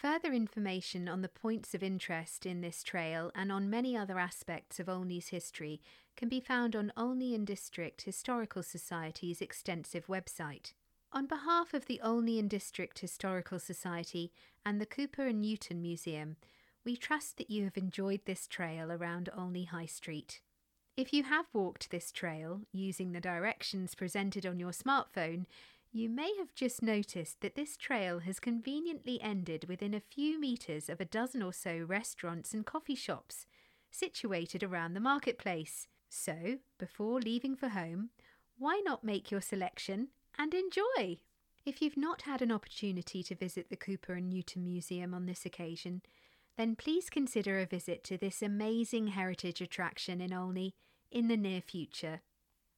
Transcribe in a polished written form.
Further information on the points of interest in this trail and on many other aspects of Olney's history can be found on Olney and District Historical Society's extensive website. On behalf of the Olney and District Historical Society and the Cooper and Newton Museum, we trust that you have enjoyed this trail around Olney High Street. If you have walked this trail using the directions presented on your smartphone, you may have just noticed that this trail has conveniently ended within a few metres of a dozen or so restaurants and coffee shops situated around the marketplace. So, before leaving for home, why not make your selection and enjoy? If you've not had an opportunity to visit the Cooper and Newton Museum on this occasion, then please consider a visit to this amazing heritage attraction in Olney in the near future.